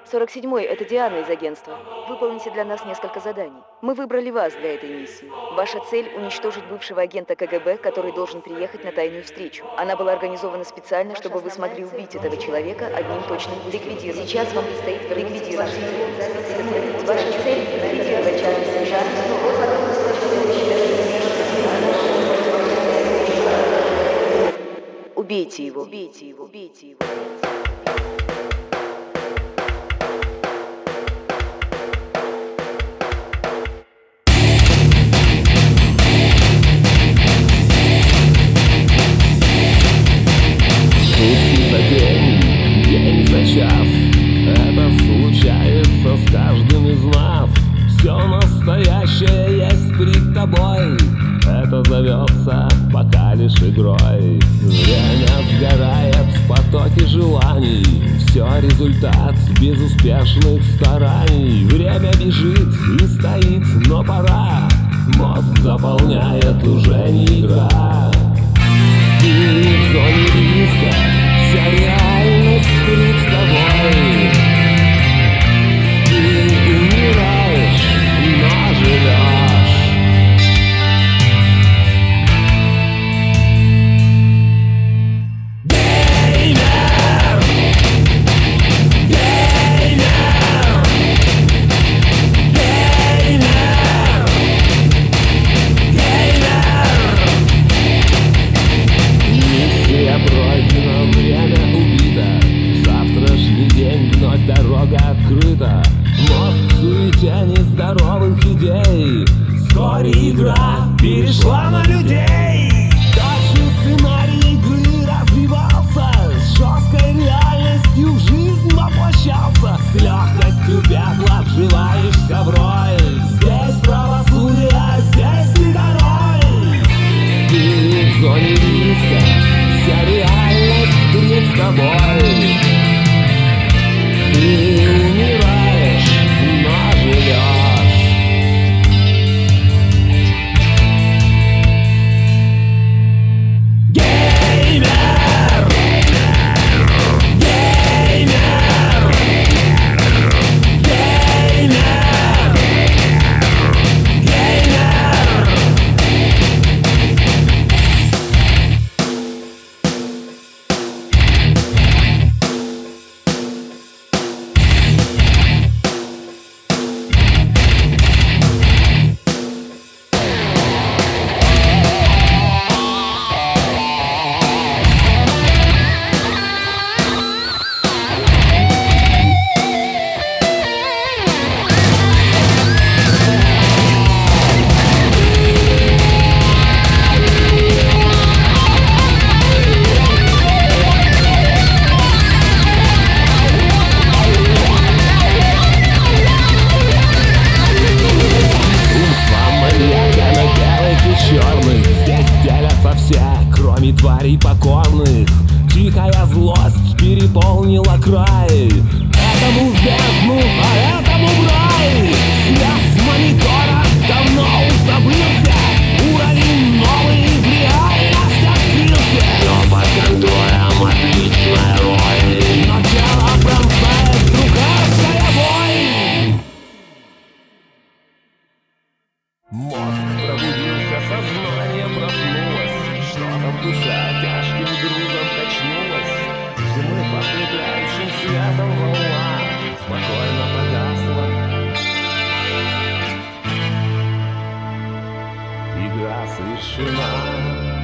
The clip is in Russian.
47-й, это Диана из агентства. Выполните для нас несколько заданий. Мы выбрали вас для этой миссии. Ваша цель – уничтожить бывшего агента КГБ, который должен приехать на тайную встречу. Она была организована специально, чтобы вы смогли убить этого человека одним точным выстрелом. Ликвидировать. Сейчас вам предстоит ликвидировать. Ваша цель – ликвидировать Чарльза Жана, но вот потом убейте его, убейте его, убейте его. День за час, это случается с каждым из нас. Все настоящее есть перед тобой, это зовется пока лишь игрой. Время сгорает в потоке желаний, все результат безуспешных стараний. Время бежит и стоит, но пора, мозг заполняет уже не игра. Ты в зоне риска, вся реальность перед тобой. Ты умираешь, но живешь. Геймер! Геймер! Геймер! Геймер! Миссия пройдена, время убито. Завтрашний день, вновь дорога открыта. Мозг в суете нездоровых идей. Вскоре игра перешла на людей. Точный сценарий игры развивался, с жесткой реальностью в жизнь воплощался. С легкостью пепла вживаешься в роль. Здесь правосудие, здесь ты король. Ты в зоне риска, вся реальность перед тобой. Ты умираешь, но живешь. Геймер! Геймер! Геймер! Геймер! Черных здесь делятся все, кроме тварей покорных. Тихая злость переполнила край. Этому в бездну, а этому в рай. Свет с монитора давно уж забылся. Уровень новый в реальность открылся. Но под контролем отличная роль. Но тело пронзает другарская боль. Мозг пробудился, сознание проснулось. Что-то в душе тяжким грузом качнулось. Зимы послепляющим светом волна спокойно погасла. Игра совершена.